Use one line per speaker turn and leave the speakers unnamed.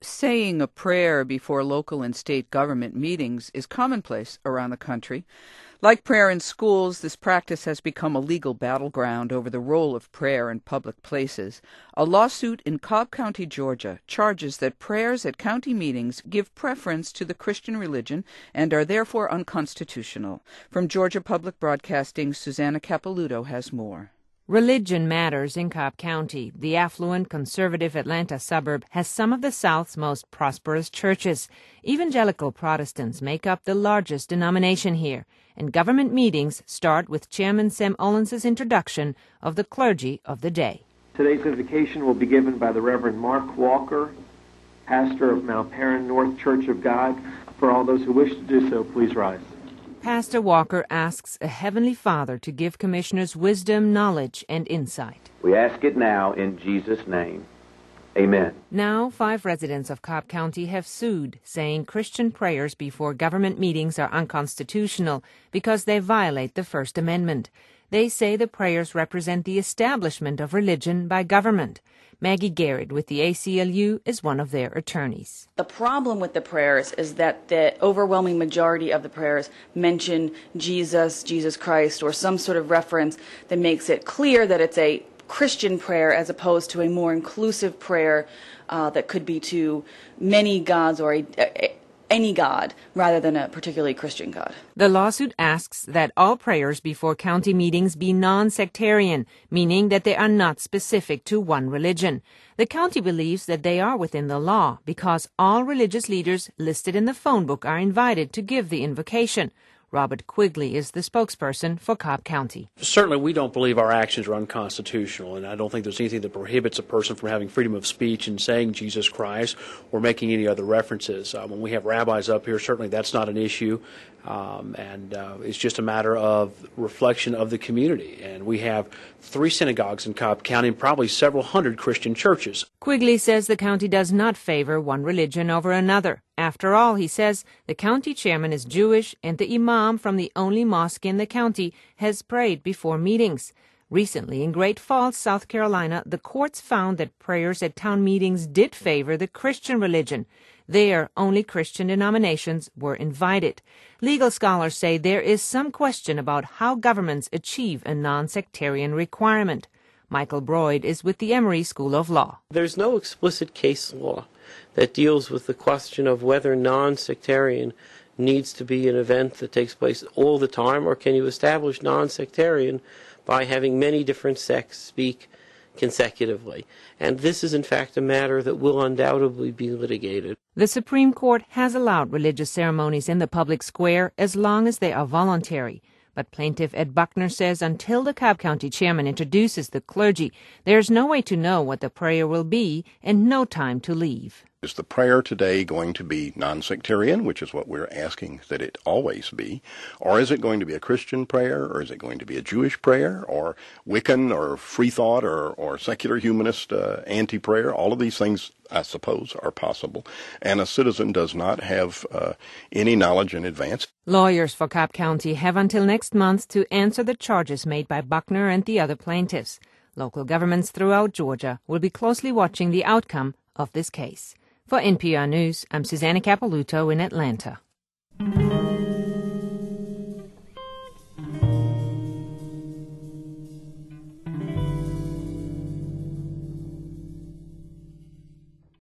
Saying a prayer before local and state government meetings is commonplace around the country. Like prayer in schools, this practice has become a legal battleground over the role of prayer in public places. A lawsuit in Cobb County, Georgia, charges that prayers at county meetings give preference to the Christian religion and are therefore unconstitutional. From Georgia Public Broadcasting, Susanna Capelouto has more.
Religion matters in Cobb County. The affluent, conservative Atlanta suburb has some of the South's most prosperous churches. Evangelical Protestants make up the largest denomination here, and government meetings start with Chairman Sam Ollens' introduction of the clergy of the day.
Today's invocation will be given by the Reverend Mark Walker, pastor of Mount Perrin North Church of God. For all those who wish to do so, please rise.
Pastor Walker asks a Heavenly Father to give commissioners wisdom, knowledge, and insight.
We ask it now in Jesus' name. Amen.
Now, 5 residents of Cobb County have sued, saying Christian prayers before government meetings are unconstitutional because they violate the First Amendment. They say the prayers represent the establishment of religion by government. Maggie Garrett with the ACLU is one of their attorneys.
The problem with the prayers is that the overwhelming majority of the prayers mention Jesus, Jesus Christ, or some sort of reference that makes it clear that it's a Christian prayer as opposed to a more inclusive prayer that could be to many gods or any God rather than a particularly Christian God.
The lawsuit asks that all prayers before county meetings be non-sectarian, meaning that they are not specific to one religion. The county believes that they are within the law because all religious leaders listed in the phone book are invited to give the invocation. Robert Quigley is the spokesperson for Cobb County.
Certainly, we don't believe our actions are unconstitutional, and I don't think there's anything that prohibits a person from having freedom of speech and saying Jesus Christ or making any other references. When we have rabbis up here, certainly that's not an issue, and it's just a matter of reflection of the community. And we have 3 synagogues in Cobb County and probably several hundred Christian churches.
Quigley says the county does not favor one religion over another. After all, he says, the county chairman is Jewish and the imam from the only mosque in the county has prayed before meetings. Recently, in Great Falls, South Carolina, the courts found that prayers at town meetings did favor the Christian religion. There, only Christian denominations were invited. Legal scholars say there is some question about how governments achieve a non-sectarian requirement. Michael Broyd is with the Emory School of Law.
There's no explicit case law that deals with the question of whether non-sectarian needs to be an event that takes place all the time, or can you establish non-sectarian by having many different sects speak consecutively. And this is in fact a matter that will undoubtedly be litigated.
The Supreme Court has allowed religious ceremonies in the public square as long as they are voluntary. But plaintiff Ed Buckner says until the Cobb County chairman introduces the clergy, there's no way to know what the prayer will be and no time to leave.
Is the prayer today going to be non-sectarian, which is what we're asking that it always be? Or is it going to be a Christian prayer? Or is it going to be a Jewish prayer? Or Wiccan or free thought or secular humanist anti-prayer? All of these things, I suppose, are possible. And a citizen does not have any knowledge in advance.
Lawyers for Cobb County have until next month to answer the charges made by Buckner and the other plaintiffs. Local governments throughout Georgia will be closely watching the outcome of this case. For NPR News, I'm Susanna Capelouto in Atlanta.